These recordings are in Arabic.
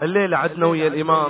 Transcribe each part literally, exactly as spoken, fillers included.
الليلة عدنا ويا الإمام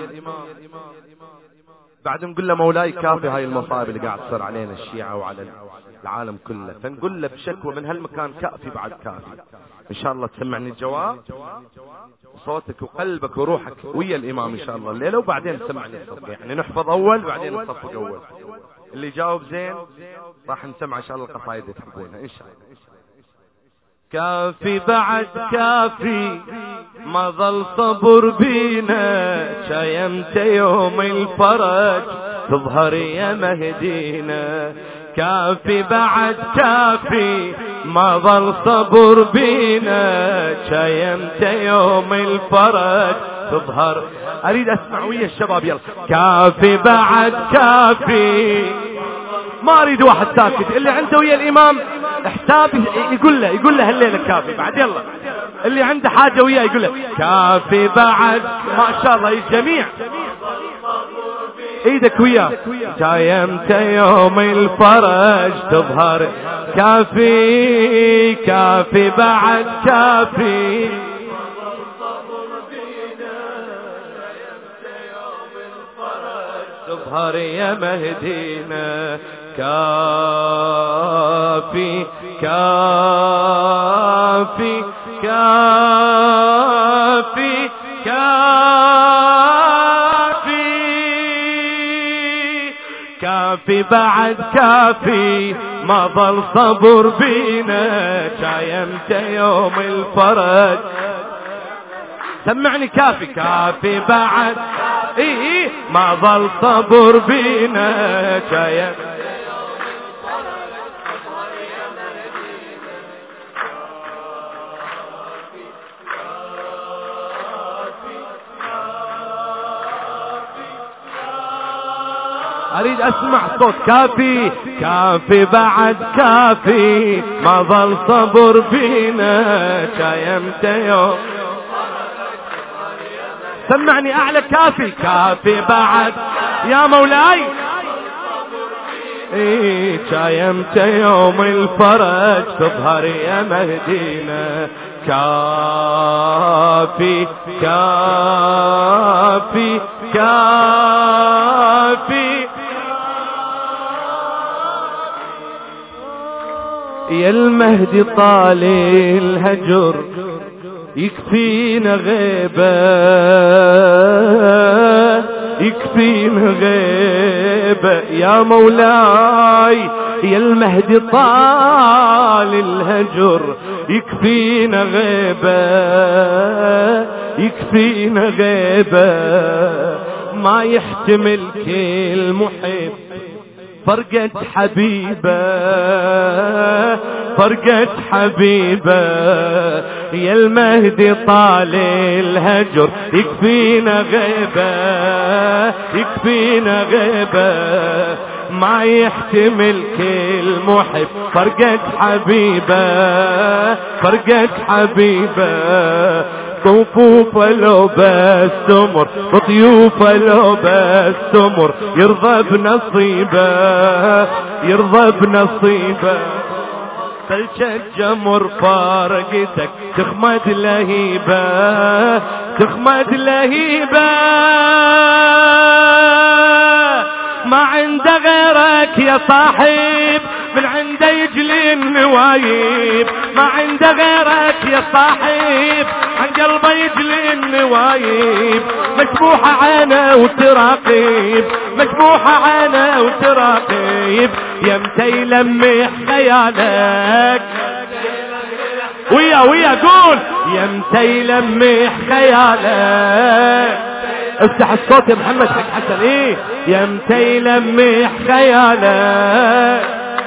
بعد نقول له مولاي كافي هاي المصائب اللي قاعد تصير علينا الشيعة وعلى العالم كله، فنقول له بشكوى من هالمكان كافي بعد كافي. إن شاء الله تسمعني الجواب، صوتك وقلبك وروحك ويا الإمام إن شاء الله الليلة، وبعدين تسمعني الصدق، يعني نحفظ أول بعدين نصفق أول. اللي جاوب زين راح نسمع إن شاء الله القصائد اللي تحبونها إن شاء الله. كافي بعد كافي ما ظل صبر بينا، شايمت يوم الفرج تظهر يا مهدينا. كافي بعد كافي ما ظل صبر بينا، شايمت يوم الفرج تظهر. اريد اسمع ويا الشباب يلا. كافي بعد كافي، ما اريد واحد ساكت، اللي عنده ويا الامام حساب يقول له يقول له هالليله كافي بعد يلا. اللي عنده حاجه وياه يقول له كافي بعد. ما شاء الله الجميع ايدك وياه. جايمت يوم الفرج تظهر. كافي كافي بعد كافي تظهر يا مهدينا. كافي كافي كافي كافي كافي بعد كافي ما ظل صبر بينا، شايمت يوم الفرج. سمعني كافي كافي بعد اي اي ما ظل صبر بينا، شايمت اريد اسمع صوت. كافي كافي بعد كافي ما ظل صبر بينا، شايمت يوم. سمعني اعلى. كافي كافي بعد يا مولاي. ايه شايمت يوم الفرج تظهر يا مهدينا. كافي كافي كافي يا المهدي طالي الهجر يكفينا غيبة، يكفينا غيبة يا مولاي. يا المهدي طال الهجر يكفينا غيبة، يكفينا غيبة. ما يحتمل كل محب فرقة حبيبة، فرقة حبيبة. يا المهدي طال الهجر يكفينا غيبة، يكفينا غيبة. ما يحتمل كل محب فرقة حبيبة، فرقة حبيبة. طوفوف لو بس تمر، ضيوف لو بس تمر، يرضى بنصيبه، يرضى بنصيبه. خلشة جمر فارقتك تخمد لهيبة، تخمد لهيبة. ما عنده غيرك يا صاحب، من عنده يجلي النوايب. ما عنده غيرك يا صاحب، عن قلبه يجلي النوايب. مجموحة عينه وتراقيب، مجموحة عينه وتراقيب. يمتى يلمح خيالك ويا ويا قول. يمتى يلمح خيالك. افتح الصوت يا محمد حق حسن. ايه يمتى يلمح خيالك.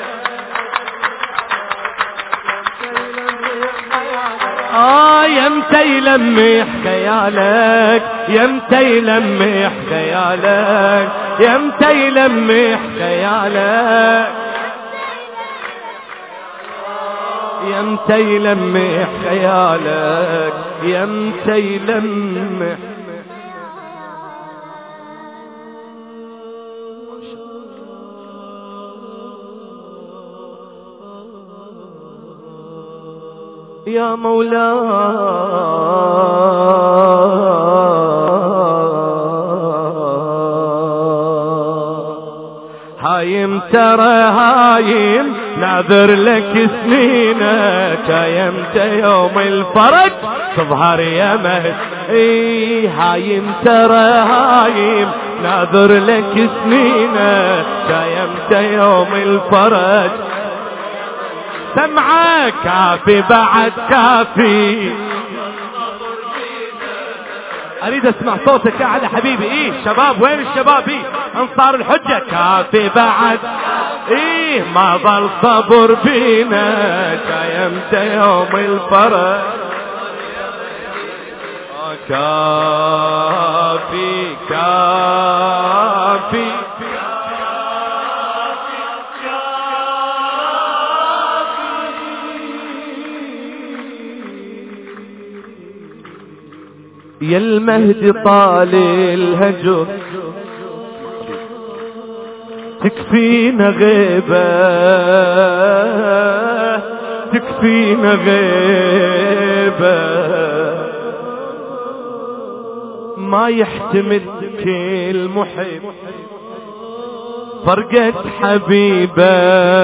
آه يمتى يلمح خيالك، يمتى يلمح خيالك، يمتى يلمح خيالك، يمتى يلمح خيالك، يمتى يلمح. يا مولاي هايم ترى هايم ناظر لك سنينك، يمتى يوم الفرج تظهر يا مهد. اي هايم ترى هايم ناظر لك سنينك، يمتى يوم الفرج. سمعك كافي بعد كافي، اريد اسمع صوتك اعلى حبيبي. ايه شباب، وين الشباب؟ ايه انصار الحجة. كافي بعد ايه ما ظل صبر بينا، يمتى يوم الفرج. كافي كافي يا المهدي طال الهجر، تكفينا غيبة تكفينا غيبة، ما يحتمل كل محب فرقة حبيبة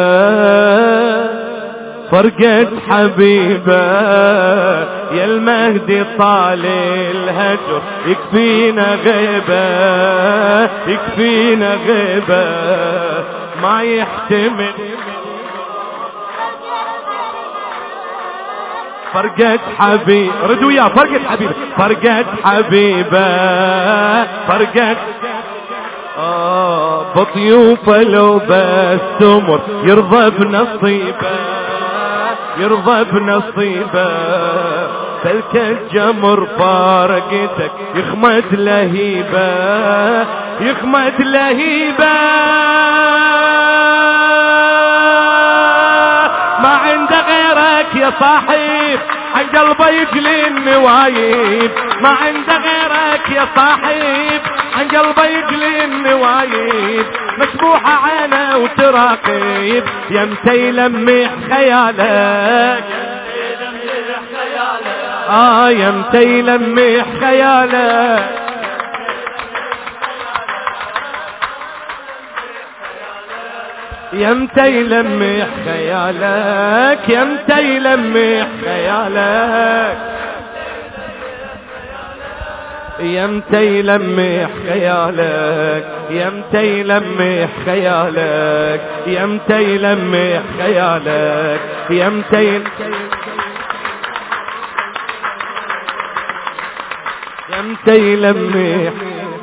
فرقة حبيبة. يا المهدي طال الهجر، يكفينا غيبة يكفينا غيبة، ما يحتمل فرقة حبيبة. ردوا يا فرقة حبيبة فرقة حبيبة فرقة آه بطيوفة لو بس تمر، يرضى بنصيبه يرضى بنصيبه. تلك الجمر فارقتك يخمد لهيبة يخمد لهيبة، ما عنده غيرك يا صاحب عن قلبه يجلي النوايب، ما عنده غيرك يا صاحب عن قلبه يجلي النوايب. مشبوحة عينه وتراقيب، يمتى يلمح خيالك آه يمتى يلمح خيالك. يمتى يلمح خيالك يمتى يلمح خيالك يمتى يلمح خيالك يمتى يلمح خيالك يمتى يلمح خيالك يمتى يمتى يلمح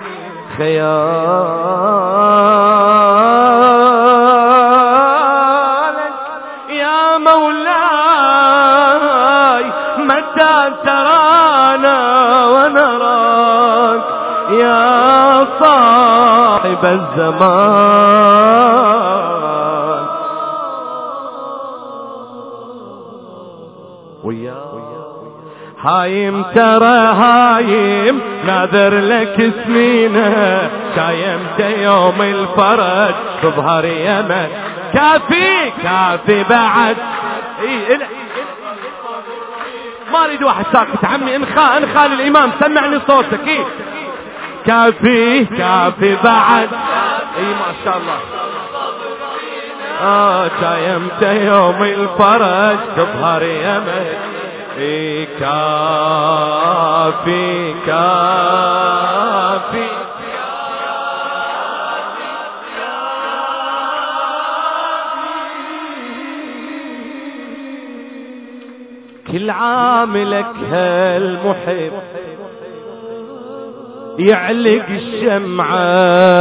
خيالك يا مولاي. متى ترانا ونراك يا صاحب الزمان، ويا هايم ترى هايم ناذر لك سنينه، كايمتى يوم الفرج تظهر يمه. كافي كافي بعد إيه إيه ما اريد واحد ساكت عمي. انخا انخا للامام سمعني صوتك. ايه كافي كافي بعد اي ما شاء الله. اه كايمتى يوم الفرج تظهر يمه. اي كافي كافي كل عام لك هالمحب يعلق الشمعة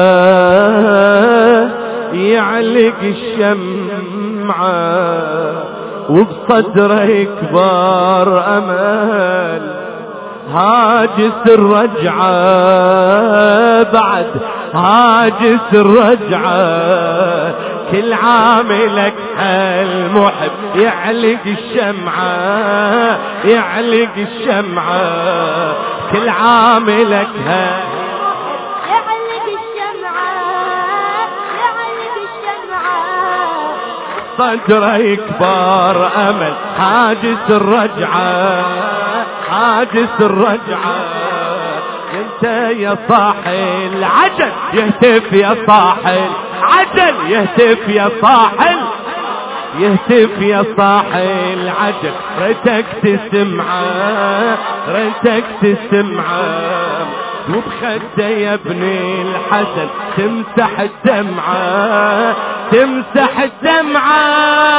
يعلق الشمعة، وبصدره كبار أمل هاجس الرجعة بعد هاجس الرجعة. كل عام لك المحب يعلق الشمعة يعلق الشمعة، كل عام لك يعلق الشمعة يعلق الشمعة، صدره كبار أمل حاجز الرجعة حاجز الرجعة. انت يا صاحي العجل يهتف يا صاحي عجل يهتف يا صاحل يهتف يا صاحل عجل ريتك تسمعه ريتك تسمعه وبخده يا ابني الحسن تمسح الدمعة تمسح الدمعة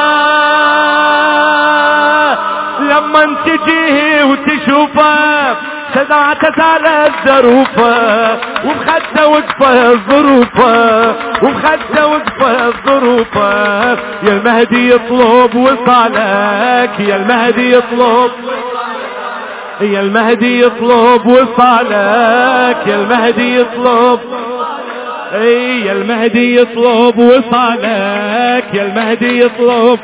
لما تجيه وتشوفه سدعته زالت ظروفه وبخده وقفه الظروفه وبخده وقفه الظروفه يا المهدي يطلب وصالك يا المهدي يطلب يا المهدي يطلب وصالك يا المهدي يطلب اي يا المهدي يطلب وصالك يا المهدي يطلب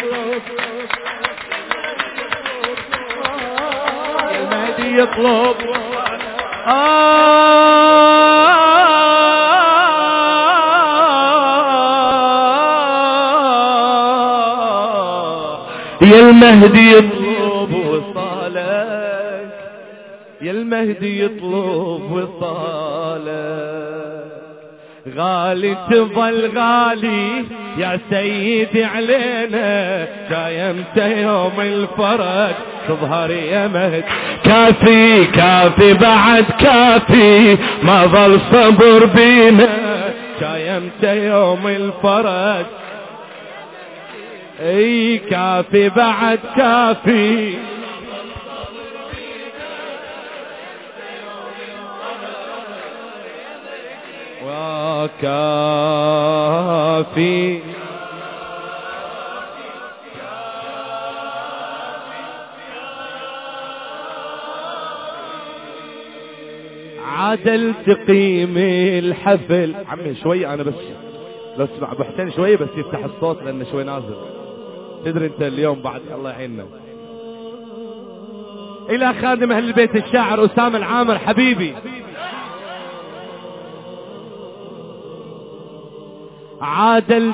يا المهدي يطلب آه يا المهدي يطلب وصالك يا المهدي يطلب وصالك غالي تظل غالي يا سيدي علينا جايمت يوم الفرج تظهر يا مهد كافي كافي بعد كافي ما ظل صبر بينا جايمت يوم الفرج اي كافي بعد كافي وكافي عدل تقيم الحفل عمي شوي انا بس لو اسمع ابو حسين شوي بس يفتح الصوت لانه شوي نازل تدري انت اليوم بعد الله يعيننا الى خادم اهل البيت الشاعر اسامه العامر حبيبي عادل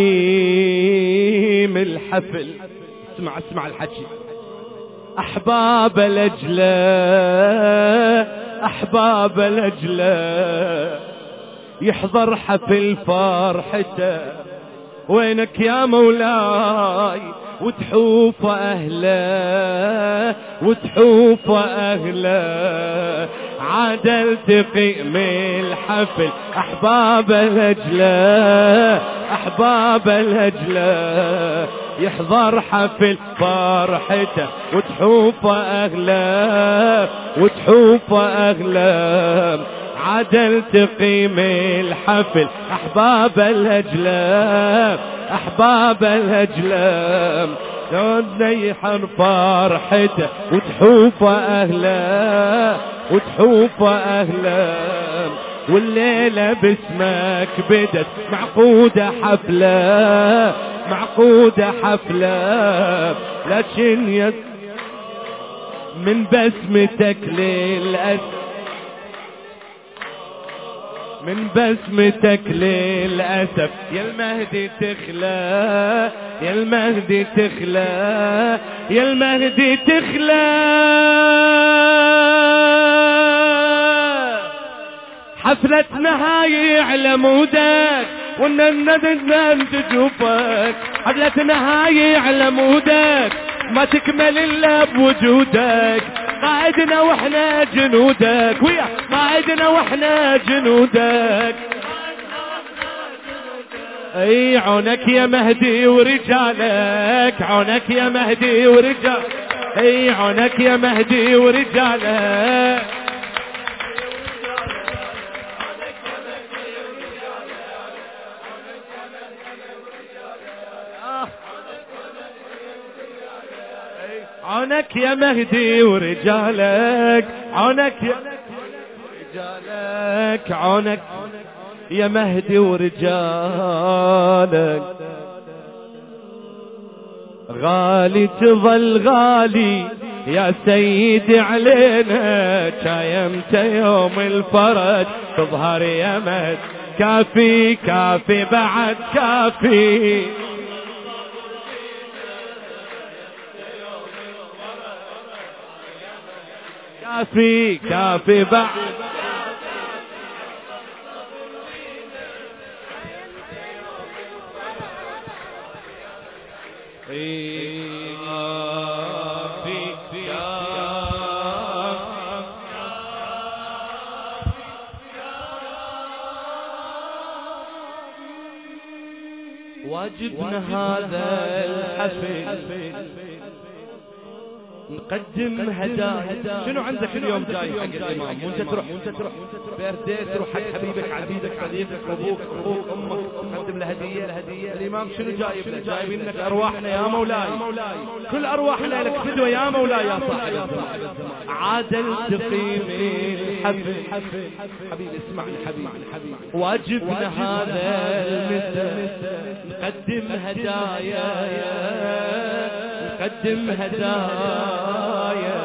تقيم الحفل اسمع اسمع الحكي احباب الاجله احباب الاجله يحضر حفل فرحته وينك يا مولاي وتحوف اهله وتحوف اهله عادل تقيم الحفل احباب الاجله احباب الاجله يحضر حفل فرحته وتحوف اهله وتحوف اهله عدل تقيم الحفل احباب الاجله احباب الاجله يحضر فرحته وتحوف اهله وتحوف اهله والليله باسمك بدت معقوده حفله معقوده حفله لكن يد من بسمتك للاسف من بسمتك للأسف يا المهدي تخلى يا المهدي تخلى يا المهدي تخلى حفلة نهاية على مودك ونندنا انت تشوفك حفلة نهاية على مودك ما تكمل الا بوجودك قائدنا واحنا جنودك ويا قائدنا واحنا جنودك اي عونك يا مهدي ورجالك عونك يا مهدي ورجالك اي عونك يا مهدي ورجالك عونك يا مهدي ورجالك عونك يا رجالك عونك يا مهدي ورجالك غالي تظل غالي يا سيدي علينا شايمت يوم الفرج تظهر يا مهد كافي كافي بعد كافي كافي كافي بعد واجبنا هذا الحفل نقدم هدايا. شنو عندك اليوم جاي حق الإمام؟ وانت تروح وانت تروح بيردي تروح حق حبيبك عزيزك صديقك ابوك اخوك امك تقدم له هديه. الإمام شنو جايب لك؟ جايبين لك ارواحنا يا مولاي، كل ارواحنا لك فدوه يا مولاي يا صاحب الزمان. عاد التقي من الحفل حبيبي اسمعني حبيبي واجبنا هذا المساء نقدم هدايا نقدم هدايا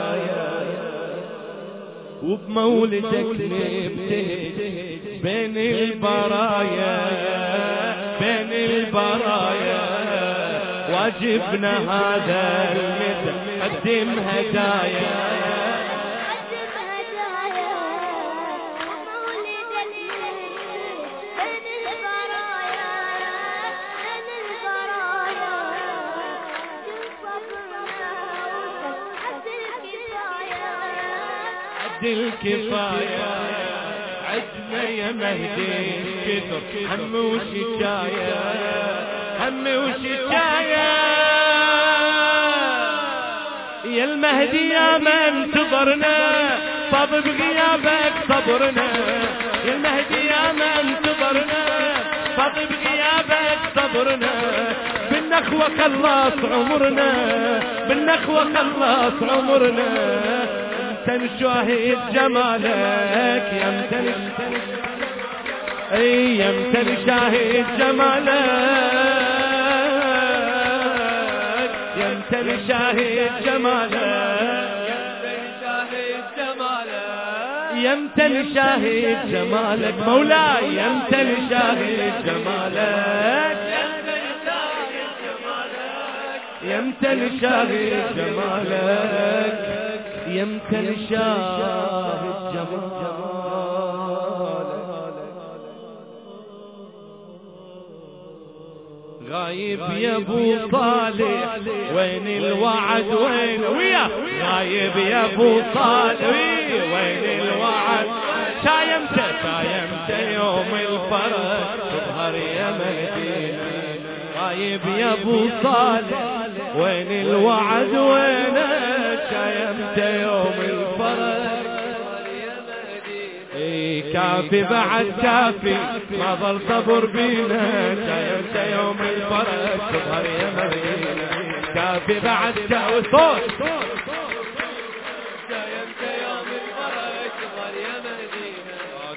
وبمولدك نبتهج بين البرايا بين البرايا. واجبنا هذا المساء نقدم هدايا الكفاية. عدنا يا مهدي كثر هم وشكاية هم وشكاية يا المهدي يا من انتظرنا طب بغيابك صبرنا يا المهدي يا من انتظرنا طب بغيابك صبرنا بالنخوة خلص عمرنا بالنخوة خلص عمرنا نشاهد جمالك يمتن اي يمتن شاهد جمالك يمتن شاهد جمالك يمتن شاهد جمالك مولاي يمتن شاهد جمالك يمتن شاهد جمالك يمتن شاهد جمالك. غايب يا ابو صالح وين الوعد وين ويا غايب يا ابو صالح وين الوعد شايمت شايمت يوم الفرح تظهر يا مدينة. غايب يا ابو صالح وين الوعد وين شايمت يوم الفرح اي كافي بعد كافي ما ظل صبر بينا شايمت يوم الفرح تظهر يا مدينة. كافي بعد كافي صوت شايمت يوم الفرح تظهر يا مدينة.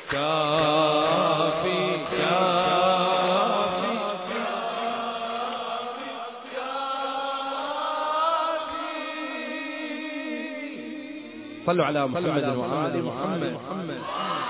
كافي صلوا على محمد وآل محمد.